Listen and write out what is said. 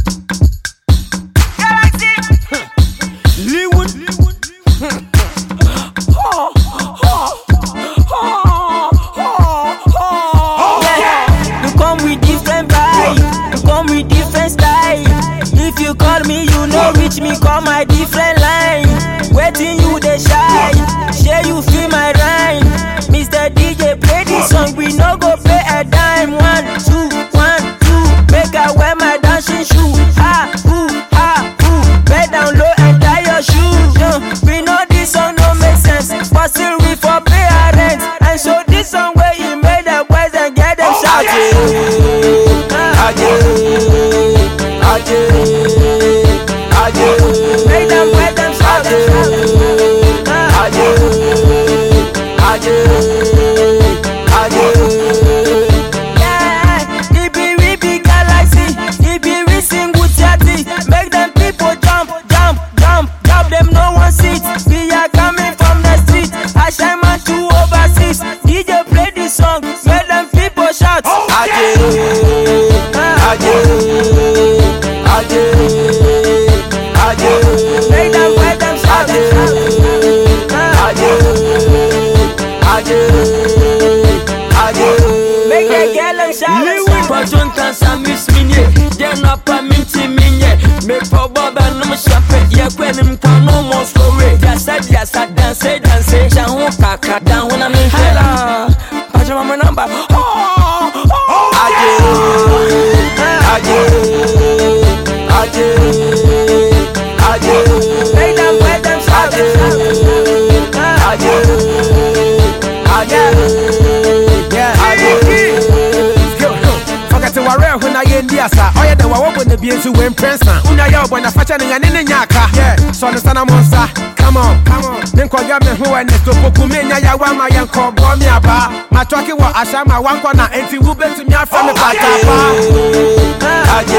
Me call my different line. Waiting you they shy. Share you feel my rhyme. Mr. DJ play this song. We no go pay a dime. 1, 2, 1, 2. Make I wear my dancing shoe. Ha, ooh, ha, ooh. Bend down low and tie your shoes. We know this song no make sense, but still we for pay our rent. And so this song where he made the boys and get them shouting. Make them wet them shout. Yeah, it be we big galaxy. It be we sing with yati. Make them people jump, jump, jump, jump. Them no one seat. We are coming from the street. I shine man 2 over 6. DJ play this song. Make them people shout. Make them wet them shout. Make the girl them shout. Pajon can some miss me. They're not permitting me. Me for Bob and no shepherd. Yeah, when him can no more story. Yes, I dance. Jahu kaka down when I'm in hella. Pajama number. Make them wet them shout. Forget to worry when I get the asa. Oh yeah, the walk when the beans to win prince. Una ya when the fashion and in yaka. Yeah, so the sana monster. Come on. Then call me who and to Pokumenia Yawama Yanko Bomiaba. My talking was Ashama 1 corner and you will bet to me from the Patapa.